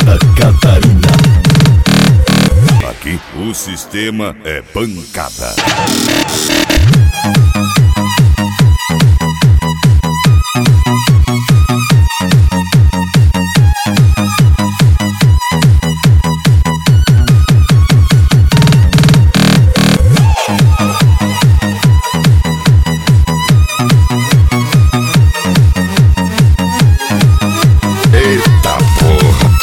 Santa Catarina. Aqui o sistema é pancada. Eita porra!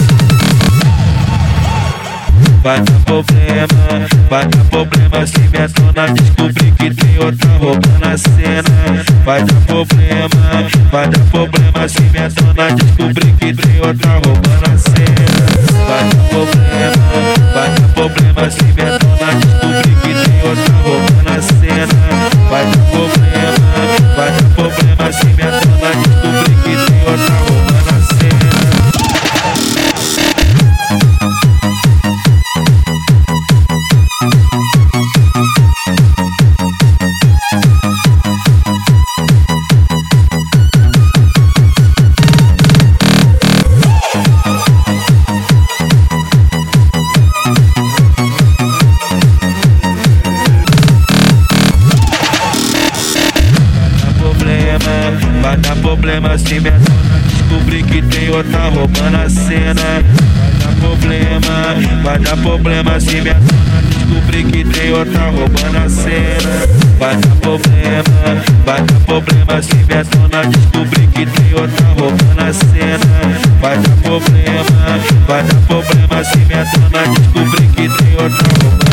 Vai dar problema se minha dona descobrir que tem outra roupa na cena. Vai dar problema se minha dona descobrir que tem outra roupa na cena. Vai dar problema se minha dona descobrir que tem outra roupa na cena. Vai dar problema se minha dona descobrir que tem outra roupa na cena. Vai dar problema se minha dona descobrir que tem outra roupa na cena. Vai dar problema se minha dona descobrir que tem outra roupa na cena. Vai dar problema se minha dona descobrir que tem outra roupa na cena. Vai dar problema se minha dona descobrir que tem outra roupa.